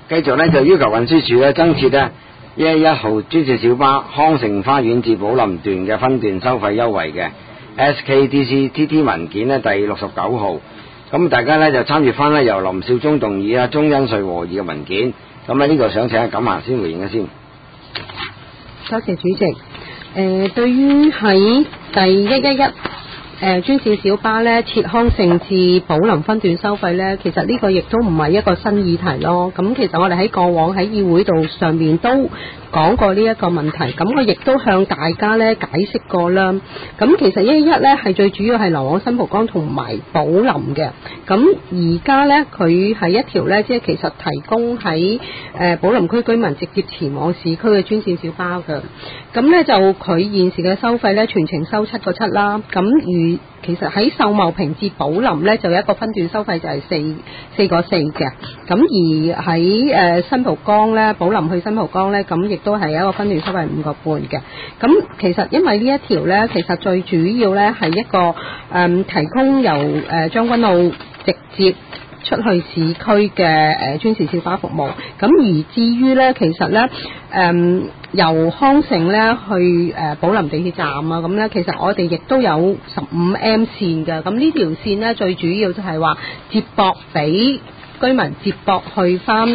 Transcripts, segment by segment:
繼續咧就要求運輸署咧增設咧111號專線小巴康城花園至寶林段嘅分段收費優惠嘅 SKDC TT 文件咧第69號。咁大家咧就參閱翻咧由林少忠動議啊中恩瑞和議嘅文件。咁咧呢個想請阿錦霞先回應一先。 多謝主席。對於喺第111專線小巴咧設康城至寶林分段收費咧，其實呢個亦都唔係一個新議題咯。咁其實我哋喺過往喺議會度上面都講過呢一個問題，咁我亦都向大家咧解釋過啦。咁其實111咧係最主要係流往新蒲崗同埋寶林嘅。咁而家咧佢係一條咧即係其實提供喺寶林區居民直接前往市區嘅專線小巴嘅。咁咧就佢現時嘅收費咧全程收7個7啦。咁其實喺秀茂坪至寶林咧就有一個分段收費就係4個4嘅。咁而喺新蒲崗咧寶林去新蒲崗咧咁亦都係一個分段收費5個半嘅。咁其實因為呢一條咧其實最主要咧係一個提供由將軍澳直接出去市區嘅專線小巴服務。咁而至於咧其實咧由康城咧去寶林地鐵站啊，咁咧其實我哋亦都有15M 線嘅。咁呢條線咧最主要就係話接駁俾居民接駁去翻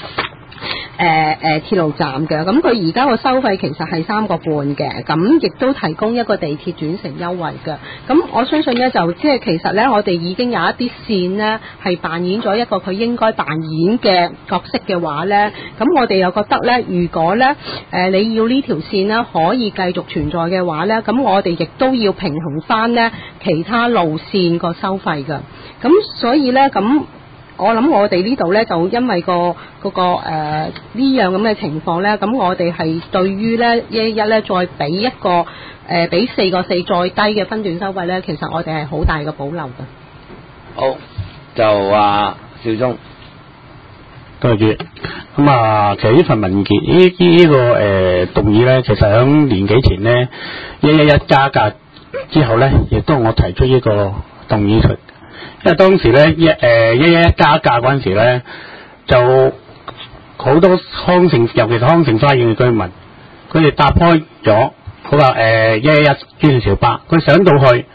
鐵路站嘅。咁佢而家個收費其實係3個半嘅，咁亦都提供一個地鐵轉乘優惠嘅。咁我相信咧就即係其實咧我哋已經有一啲線咧係扮演咗一個佢應該扮演嘅角色嘅話咧，咁我哋又覺得咧如果咧你要呢條線咧可以繼續存在嘅話咧，咁我哋亦都要平衡翻咧其他路線個收費嘅。咁所以咧咁我諗我哋呢度咧就因為呢樣咁嘅情況咧，咁我哋係對於咧111咧再俾一個俾4個4再低嘅分段收費咧，其實我哋係好大嘅保留嘅。 好，就少忠。 多謝主席。咁其實呢份文件呢個動議咧，其實喺年幾前咧111加價之後咧，亦都我提出呢個動議出。因為當時咧111加價嗰陣時咧，就好多康城，尤其是康城花園嘅居民，佢哋搭開咗嗰個111專線小巴，佢上到去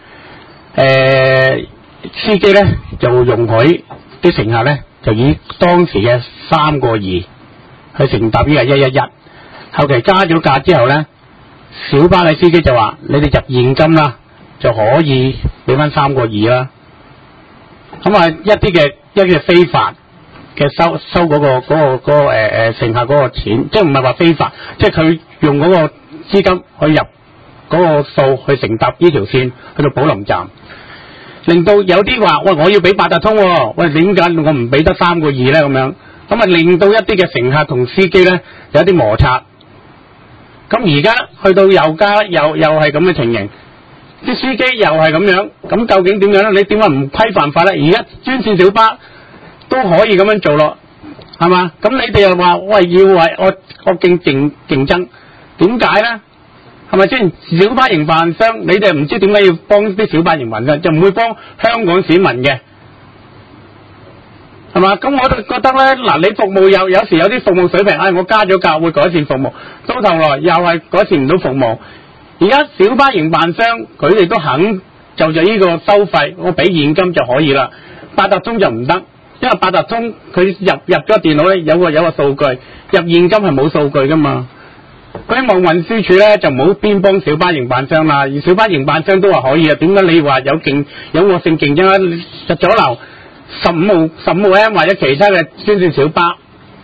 司機咧就容許啲乘客咧就以當時嘅3個2去乘搭呢個111，後期加咗價之後咧，小巴嘅司機就話：你哋入現金啦，就可以俾翻3個2啦。咁一啲嘅非法嘅收嗰個乘客嗰個錢，即係唔係話非法，即係佢用嗰個資金去入嗰個數去乘搭呢條線去到寶林站，令到有啲話喂，我要俾八達通喎，喂，點解我唔俾得3個2咧？咁樣咁令到一啲嘅乘客同司機咧有啲摩擦。咁而家去到又加又係咁嘅情形。啲司機又係咁樣，咁究竟點樣咧？你點解唔規範法咧？而家專線小巴都可以咁樣做咯，係嘛？咁你哋又話喂要為我競爭，點解咧？係咪先？小巴營辦商，你哋唔知點解要幫啲小巴營辦商，就唔會幫香港市民嘅，係嘛？咁我都覺得咧，嗱，你服務有時有啲服務水平，我加咗價會改善服務，到頭來又係改善唔到服務。而家小巴營辦商佢哋都肯就呢個收費，我俾現金就可以啦。八達通就唔得，因為八達通佢入咗電腦咧有個數據，入現金係冇數據噶嘛。佢希望運輸署咧就唔好邊幫小巴營辦商啦，而小巴營辦商都話可以啊。點解你話有惡性競爭啊？就阻留15號 M 或者其他嘅專線小巴？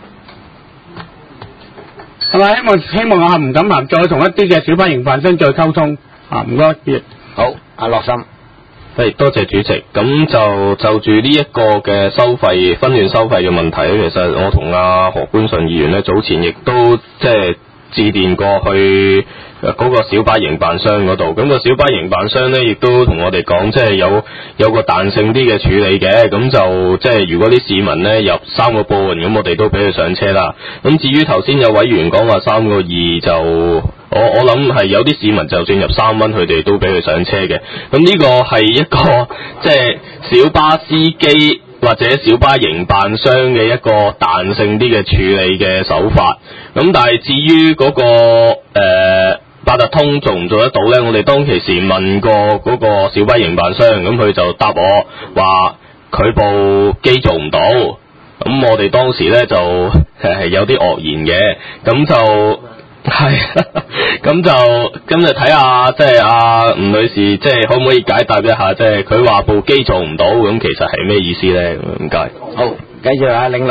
係咪？希望我唔敢再同一啲嘅小巴營辦商再溝通啊！唔該。 好，阿樂心。 係，多謝主席。咁就住呢一個嘅收費分段收費嘅問題咧，其實我同阿何官順議員咧早前亦都即係致電過去嗰個小巴營辦商嗰度，咁個小巴營辦商咧亦都同我哋講，即係有個彈性啲嘅處理嘅，咁就即係如果啲市民咧入3個半，咁我哋都俾佢上車啦。咁至於頭先有委員講話3個2就。我諗係有啲市民就算入3蚊，佢哋都俾佢上車嘅。咁呢個係一個即係小巴司機或者小巴營辦商嘅一個彈性啲嘅處理嘅手法。咁但係至於嗰個八達通做唔做得到呢？我哋當其時問過嗰個小巴營辦商，咁佢就答我話佢部機做唔到。咁我哋當時呢就有啲愕然嘅，咁就係咁就睇下即係阿吳女士即係可唔可以解答一下，即係佢話部機做唔到，咁其實係咩意思呢？唔該。 好，繼續啊，領律。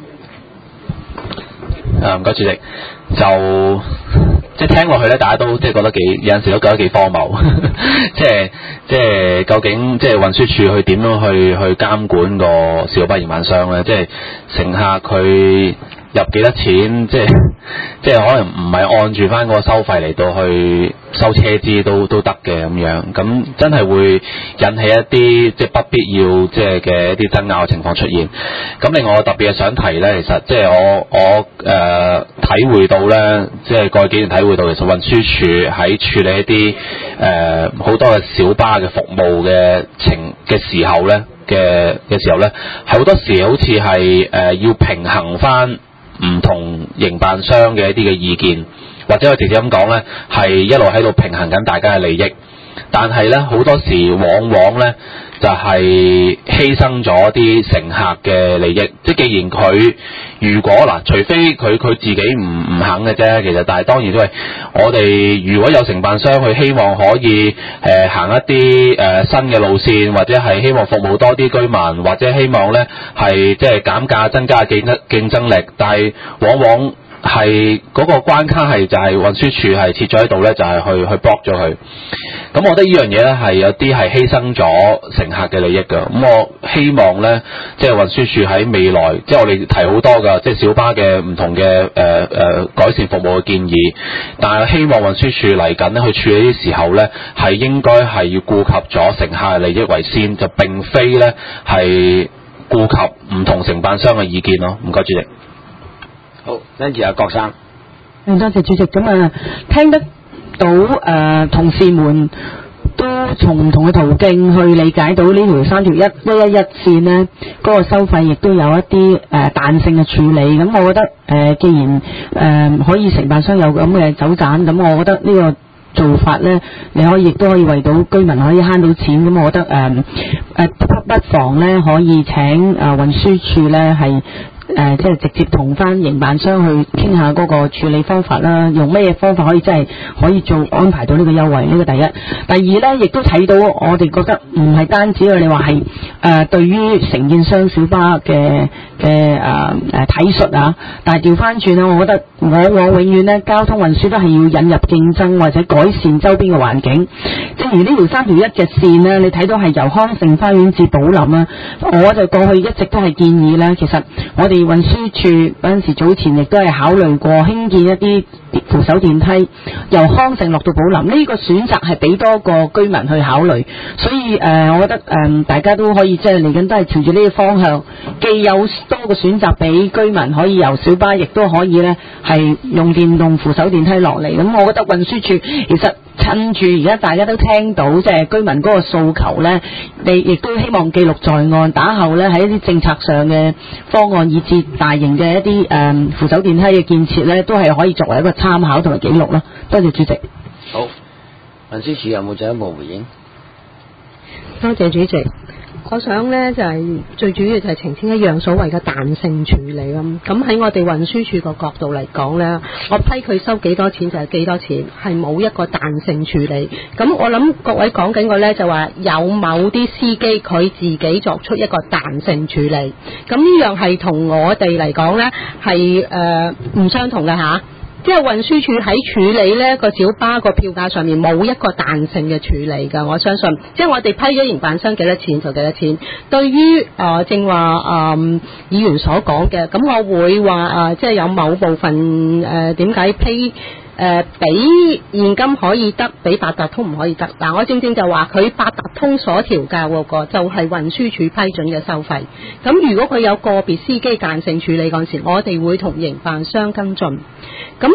唔該主席，就即係聽落去咧，大家都即係覺得有陣時都覺得幾荒謬，即係究竟即係運輸署去點樣去監管個小巴營辦商咧？即係乘客佢入幾多錢，即係可能唔係按住翻嗰個收費嚟到去收車資都得嘅咁樣，咁真係會引起一啲即係不必要即係嘅一啲爭拗嘅情況出現。咁另外我特別係想提咧，其實即係我體會到咧，即係過去幾年體會到，其實運輸署喺處理一啲好多嘅小巴嘅服務嘅時候咧係好多時好似係要平衡翻唔同營辦商嘅一啲嘅意見，或者我直接咁講咧，係一路喺度平衡緊大家嘅利益。但係咧好多時往往咧就係犧牲咗啲乘客嘅利益。即係既然佢如果除非佢自己唔肯嘅啫，其實但係當然都係我哋如果有承辦商佢希望可以行一啲新嘅路線，或者係希望服務多啲居民，或者希望咧係即係減價增加競爭力，但係往往係嗰個關卡係就係運輸署係設咗喺度咧，就係去 block 咗佢。咁我覺得呢樣嘢咧係有啲係犧牲咗乘客嘅利益㗎。咁我希望咧，即係運輸署喺未來，即係我哋提好多㗎，即係小巴嘅唔同嘅改善服務嘅建議。但係希望運輸署嚟緊咧去處理啲時候咧，係應該係要顧及咗乘客嘅利益為先，就並非咧係顧及唔同承辦商嘅意見咯。唔該主席。 好，跟住阿郭生。 多謝主席。咁聽得到同事們都從唔同嘅途徑去理解到呢條3條111線呢嗰個收費亦都有一啲彈性嘅處理。咁我覺得既然可以承辦商有咁嘅走盞，咁我覺得呢個做法呢，你亦都可以為到居民可以慳到錢。咁我覺得不妨呢可以請運輸署呢係即係直接同翻營辦商去傾下嗰個處理方法啦，用咩方法可以真係可以安排到呢個優惠，呢個第一。第二呢，亦都睇到我哋覺得唔係單止你話係對於承建商小巴嘅體恤啊，但係調翻轉我覺得我永遠呢交通運輸都係要引入競爭或者改善周邊嘅環境。正如呢條3條1嘅線呢，你睇到係由康盛花園至寶林啦，我就過去一直都係建議呢，其實我哋運輸署嗰陣時早前亦都係考慮過興建一啲扶手電梯，由康盛落到寶林，呢個選擇係俾多個居民去考慮。所以我覺得大家都可以即係嚟緊都係朝住呢個方向，既有多個選擇俾居民可以由小巴，亦都可以呢係用電動扶手電梯落嚟。咁我覺得運輸署其實趁住而家大家都聽到即係居民嗰個訴求呢，你亦都希望記錄在案，打後呢喺一啲政策上嘅方案以至大型嘅一啲扶手電梯嘅建設呢，都係可以作為一個參考同埋記錄啦。多謝主席。 好，運輸署有冇進一步回應？ 多謝主席。我想呢就係最主要就係澄清一樣所謂嘅彈性處理啦。咁喺我哋運輸署個角度嚟講呢，我批佢收幾多錢就係幾多錢，係冇一個彈性處理。咁我諗各位講緊個呢就話有某啲司機佢自己作出一個彈性處理，咁呢樣係同我哋嚟講呢係唔相同嘅吓。即係運輸署喺處理呢個小巴個票價上面冇一個彈性嘅處理㗎，我相信。即係我哋批咗營辦商幾多錢就幾多錢。對於正話議員所講嘅，咁我會話即係有某部分點解批俾現金可以得，俾八達通唔可以得。嗱，我正正就話佢八達通所調校嗰個就係運輸署批准嘅收費。咁如果佢有個別司機彈性處理嗰陣時，我哋會同營辦商跟進。咁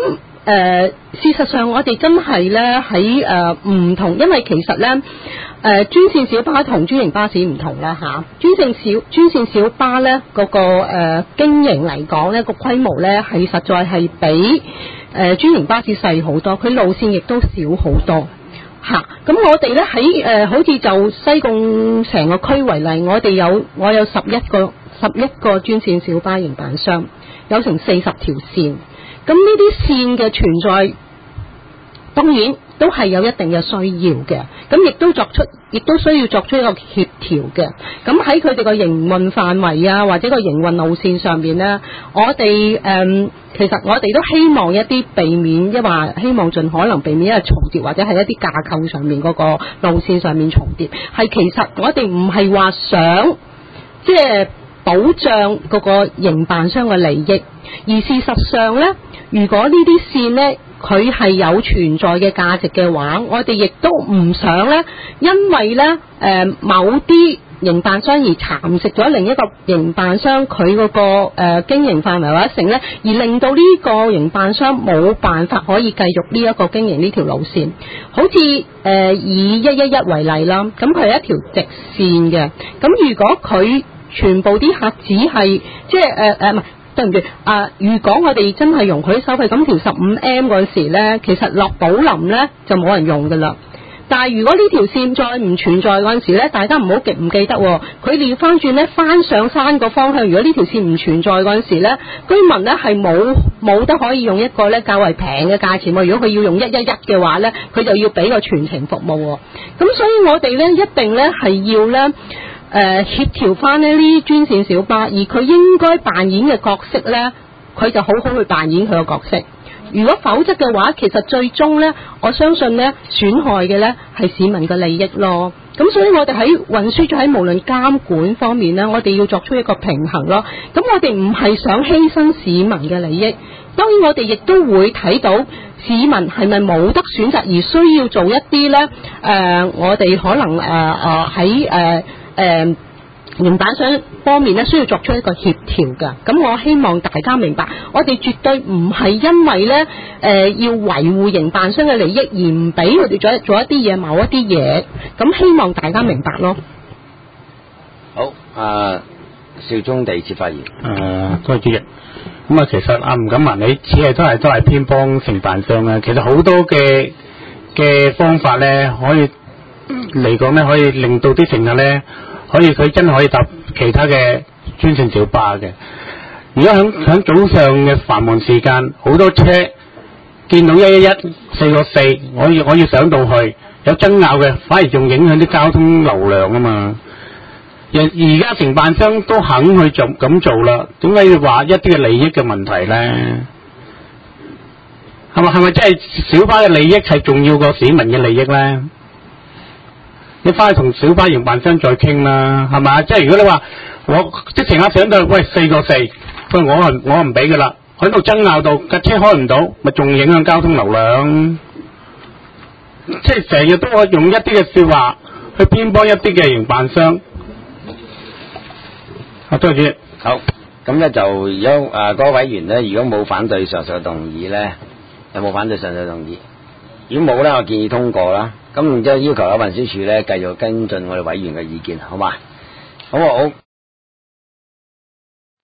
事實上我哋真係咧喺唔同，因為其實咧專線小巴同專營巴士唔同啦嚇。專線小巴咧嗰個經營嚟講咧個規模咧係實在係比專營巴士細好多，佢路線亦都少好多嚇。咁我哋咧喺好似就西貢成個區為例，我有11個專線小巴營辦商，有成40條線。咁呢啲線嘅存在，當然都係有一定嘅需要嘅，咁亦都需要作出一個協調嘅。咁喺佢哋個營運範圍啊，或者個營運路線上面呢，我哋其實我哋都希望一啲避免，即係話希望盡可能避免一係重疊，或者係一啲架構上面嗰個路線上面重疊。係其實我哋唔係話想即係保障嗰個營辦商嘅利益，而事實上呢，如果呢啲線呢，佢係有存在嘅價值嘅話，我哋亦都唔想呢，因為呢某啲營辦商而蠶食咗另一個營辦商佢嗰個經營範圍或者成呢，而令到呢個營辦商冇辦法可以繼續呢一個經營呢條路線。好似以111為例啦，咁佢係一條直線嘅，咁如果佢全部啲客只係即係唔係對唔住如果我哋真係容許收費，咁條15M 嗰時呢，其實落寶林呢就冇人用噶啦。但係如果呢條線再唔存在嗰陣時呢，大家唔記得喎，佢調翻轉呢，翻上山個方向，如果呢條線唔存在嗰陣時呢，居民呢係冇得可以用一個呢較為平嘅價錢喎。如果佢要用111嘅話呢，佢就要俾個全程服務喎。咁所以我哋呢一定呢係要呢協調翻呢啲專線小巴，而佢應該扮演嘅角色呢，佢就好好去扮演佢個角色。如果否則嘅話，其實最終呢，我相信呢損害嘅呢係市民嘅利益咯。咁所以我哋喺運輸署喺無論監管方面呢，我哋要作出一個平衡咯。咁我哋唔係想犧牲市民嘅利益，當然我哋亦都會睇到市民係咪冇得選擇而需要做一啲呢我哋可能喺營辦商方面咧，需要作出一個協調㗎。咁我希望大家明白，我哋絕對唔係因為咧要維護營辦商嘅利益而唔俾佢哋做一啲嘢，某一啲嘢。咁希望大家明白咯。 好，邵忠第二次發言。 多謝主席。咁其實吳錦文你只係都係偏幫承辦商啊。其實好多嘅方法咧，可以嚟講咧，可以令到啲乘客咧。佢真係可以搭其他嘅專線小巴嘅。如果響早上嘅繁忙時間，好多車見到111 4個4，我要上到去有爭拗嘅，反而仲影響啲交通流量啊嘛。而家承辦商都肯去咁做啦，點解要話一啲嘅利益嘅問題咧？係咪真係小巴嘅利益係重要過市民嘅利益咧？你翻去同小巴營辦商再傾啦，係咪？即係如果你話我即乘客上到喂4個4，我唔俾噶啦，喺度爭拗到架車開唔到，咪仲影響交通流量？即係成日都可以用一啲嘅說話去偏幫一啲嘅營辦商。多謝主席。 好，咁咧就如果嗰位委員咧，如果冇反對上述動議咧，有冇反對上述動議？如果冇咧，我建議通過啦。咁然之後要求有運輸署咧繼續跟進我哋委員嘅意見，好嘛？好。